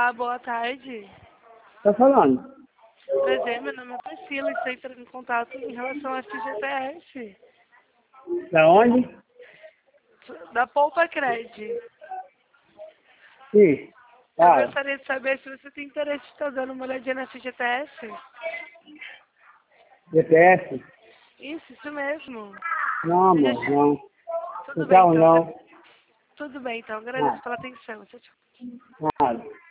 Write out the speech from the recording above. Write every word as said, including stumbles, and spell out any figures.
Olá, boa tarde. Tá falando? Prazer, meu nome é Priscila e estou entrando em contato em relação a F G T S. Da onde? Da Poupa Cred. Sim. Eu Fala. gostaria de saber se você tem interesse em estar dando uma olhadinha na F G T S. G P S? Isso, isso mesmo. Não, Você já amor, che- não. Tudo Não bem, quero então. não. Tudo bem, então. Agradeço Nada. pela atenção. Tchau, tchau. Nada.